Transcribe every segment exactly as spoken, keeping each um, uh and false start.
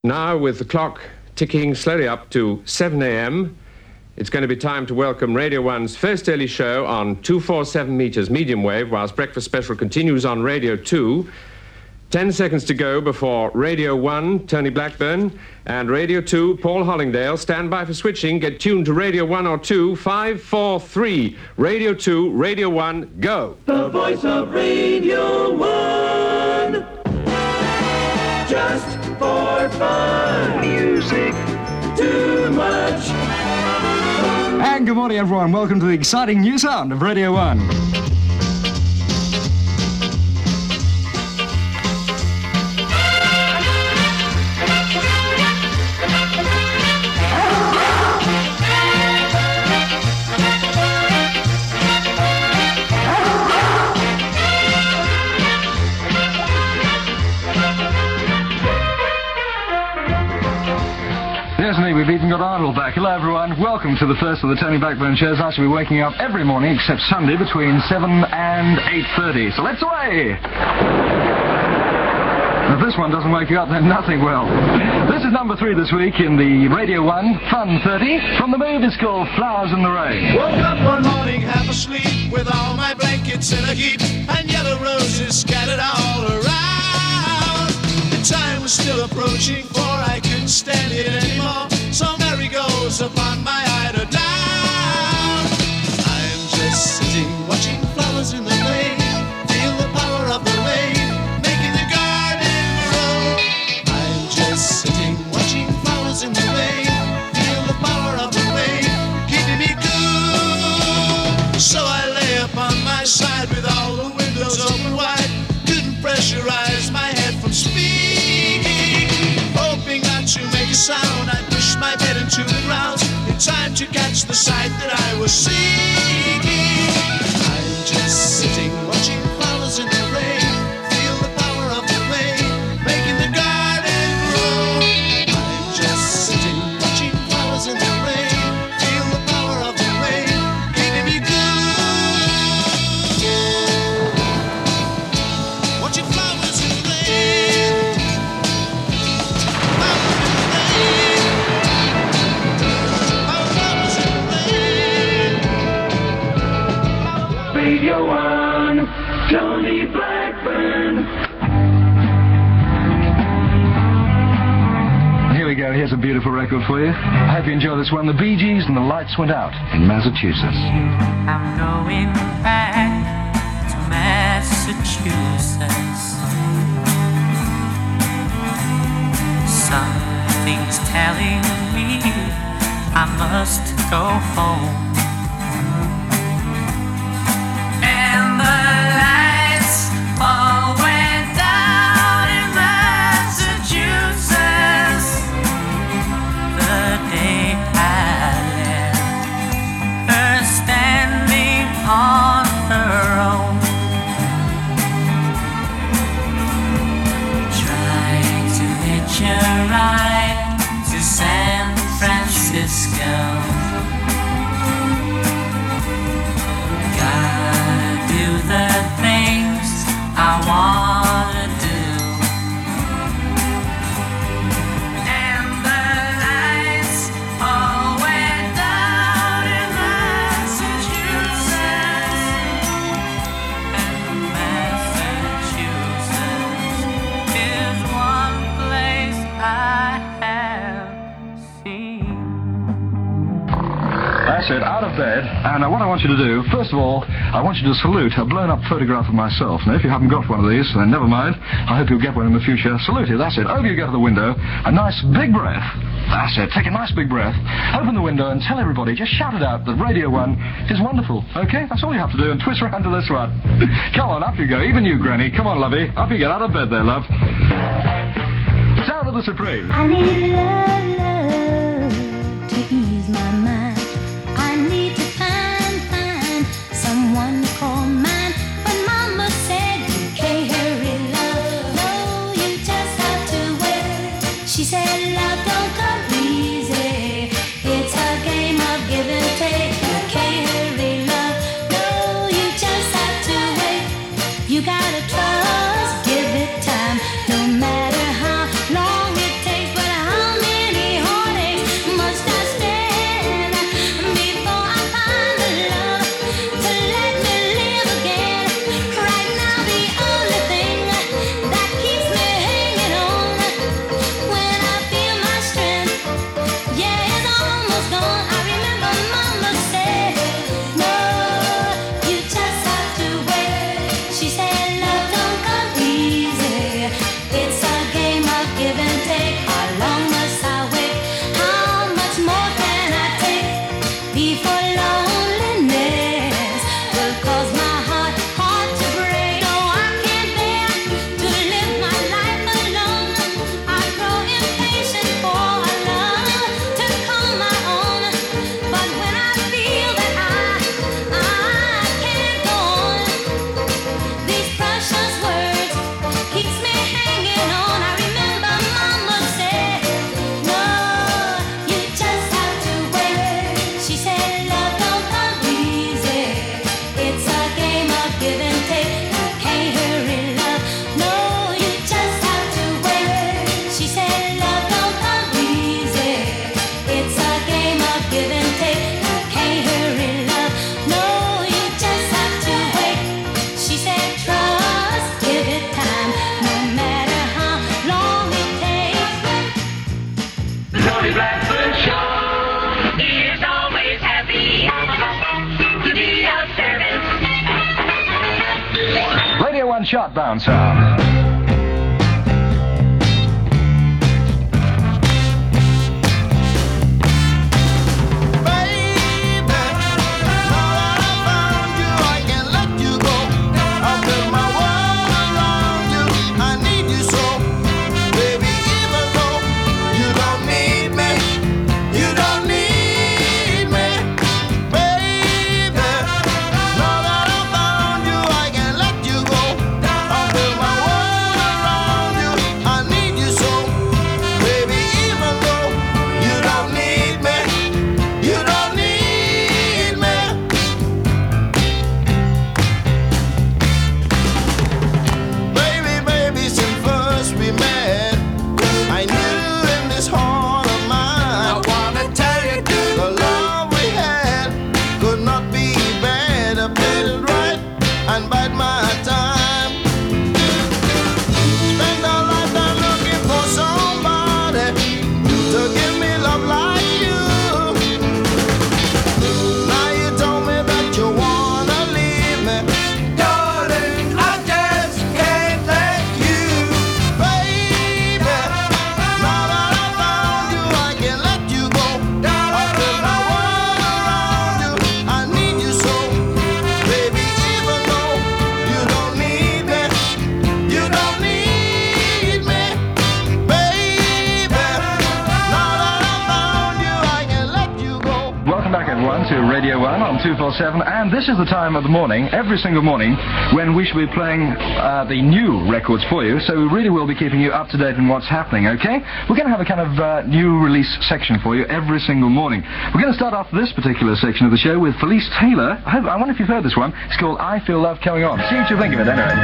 Now, with the clock ticking slowly up to seven a.m., it's going to be time to welcome Radio one's first early show on two forty-seven meters medium wave, whilst Breakfast Special continues on Radio two. Ten seconds to go before Radio one, Tony Blackburn, and Radio two, Paul Hollingdale. Stand by for switching. Get tuned to Radio one or two. Five, four, three. Radio two, Radio one, go. The voice of Radio one. Just for fun. Music too much. And good morning, everyone. Welcome to the exciting new sound of Radio one. Yes, indeed, we've even got Arnold back. Hello, everyone. Welcome to the first of the Tony Blackburn shows. I shall be waking up every morning, except Sunday, between seven and eight thirty. So let's away! If this one doesn't wake you up, then nothing will. This is number three this week in the Radio one Fun thirty. From the movie, it's called Flowers in the Rain. Woke up one morning, half asleep, with all my blankets in a heap, and yellow roses scattered all around. The time was still approaching, for I couldn't stand it anymore, so Mary goes upon my eider down. I'm just sitting, watching flowers in the rain, feel the power of the rain, making the garden grow. I'm just sitting, watching flowers in the rain, feel the power of the rain, keeping me cool. So I lay upon my side with all the windows open wide, couldn't pressurize my head from speaking, hoping not to make a sound. I pushed my head into the ground in time to catch the sight that I was seeking. I'm just sitting, watching flowers in the rain, feel the power of the rain, making the garden grow. I'm just sitting, watching flowers in the rain, feel the power of the rain, keeping me good. Watching flowers in the rain. Radio one, Tony Blackburn. Here we go. Here's a beautiful record for you. I hope you enjoy this one. The Bee Gees and The Lights Went Out in Massachusetts. I'm going back to Massachusetts. Something's telling me I must go home. And the lights all went down in Massachusetts the day I left her standing on her own, trying to hitch a ride to San Francisco. Gotta do the things I wanna do. And the lights all went down in Massachusetts. And Massachusetts is one place I have seen. That's it, out of bed, and uh, what I want you to do, first of all, I want you to salute a blown-up photograph of myself. Now, if you haven't got one of these, then never mind. I hope you'll get one in the future. Salute it, that's it. Over you go to the window, a nice big breath. That's it, take a nice big breath, open the window and tell everybody, just shout it out, that Radio one is wonderful, okay? That's all you have to do, and twist around to this one. Come on, up you go, even you, Granny. Come on, lovey, up you get, out of bed there, love. Sound of the Supreme. I need love, love to ease my mind. I need to find, find someone to call mine. But Mama said you can't hurry love. No, you just have to wait. She said love don't come easy. It's a game of give and take. You can't hurry love. No, you just have to wait. You gotta trust, give it time. No matter how long it takes, but I One-shot bound sound. To Radio one on two forty-seven, and this is the time of the morning, every single morning, when we shall be playing uh, the new records for you, so we really will be keeping you up to date on what's happening, okay? We're going to have a kind of uh, new release section for you every single morning. We're going to start off this particular section of the show with Felice Taylor. I, hope, I wonder if you've heard this one. It's called I Feel Love Coming On. See what you think of it, anyway.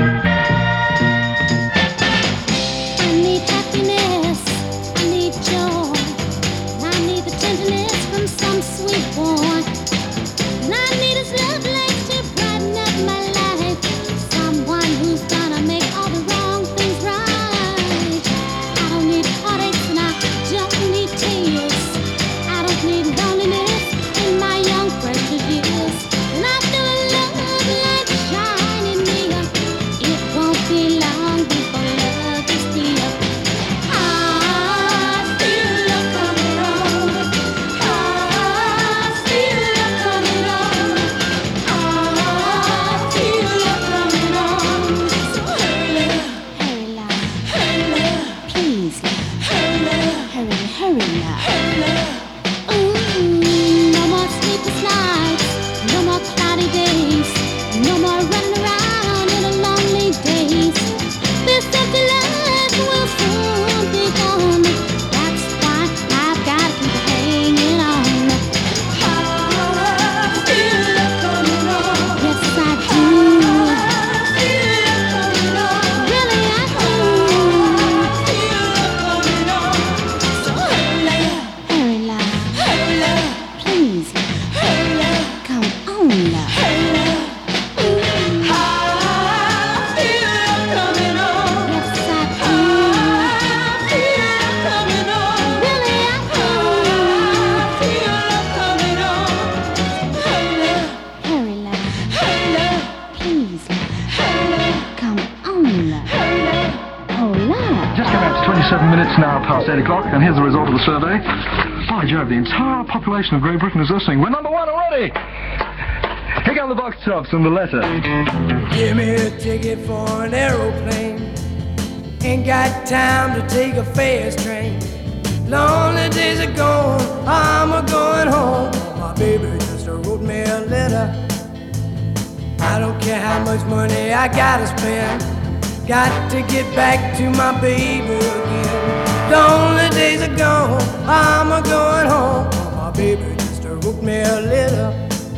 I need happiness, I need joy, I need the tenderness from some sweet boy. And I need his love light to brighten up my life. Someone who's gonna make all the wrong things right. I don't need heartaches and I don't need tears. I don't need loneliness in my young precious years. And I feel a love light shine in me. It won't be long before love is here. I feel love coming on. I feel love coming on. I feel love coming on. So hurry, hurry, love, hurry, love, please, love, hurry, love, hurry, hurry, love, hurry, love. Ooh, no more sleepless nights, no more cloudy days, no more running around in the lonely days. This empty life will soon be gone. That's why I've got to keep hanging on. I feel love coming on. Yes, I do. I feel love coming on. Really, I do. I feel love coming on. So hurry, hurry, love, hurry, love, please, hurry, love, come on, love, hurry, love. Ooh, I feel love coming on. Yes, I do. I feel love coming on. Really, I do. I feel love coming on. Hurry, love, hurry, love, hurry, love, please, love, hurry, love, come on, love, hurry, love, oh, love. Just coming up to twenty-seven minutes now past eight o'clock, and here's the result of the survey. By Jove, the entire population of Great Britain is listening. We're number one already! Here come the box tops and the letter. Give me a ticket for an aeroplane. Ain't got time to take a fast train. Lonely days are gone, I'm a going home. My baby just wrote me a letter. I don't care how much money I gotta spend. Got to get back to my baby again. Lonely days are gone, I'm a going home. My baby just wrote me a letter.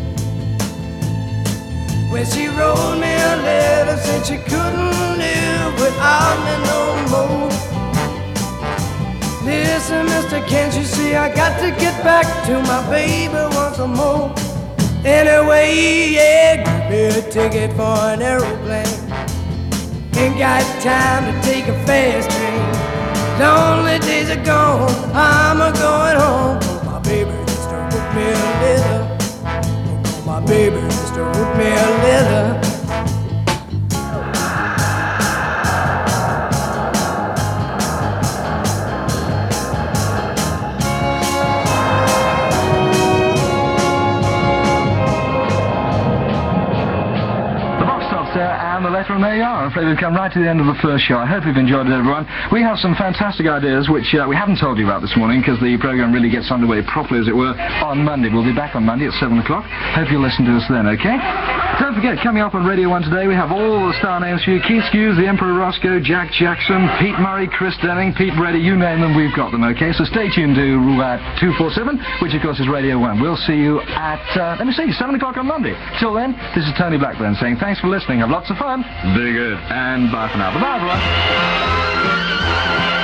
When she wrote me a letter, said she couldn't live without me no more. Listen, mister, can't you see I got to get back to my baby once more? Anyway, yeah, give me a ticket for an aeroplane. Ain't got time to take a fast train. Lonely days are gone, I'm a going home. My baby just wrote me a letter. My baby just wrote me a letter. better, and there you are. I'm afraid we've come right to the end of the first show. I hope you've enjoyed it, everyone. We have some fantastic ideas, which uh, we haven't told you about this morning, because the programme really gets underway properly, as it were, on Monday. We'll be back on Monday at seven o'clock. Hope you'll listen to us then, OK? Don't forget, coming up on Radio one today, we have all the star names for you. Keith Hughes, the Emperor Roscoe, Jack Jackson, Pete Murray, Chris Denning, Pete Brady, you name them, we've got them, OK? So stay tuned to uh, two forty-seven, which of course is Radio one. We'll see you at, uh, let me see, seven o'clock on Monday. Till then, this is Tony Blackburn saying thanks for listening, have lots of fun, be good, and bye for now. Bye-bye, everyone.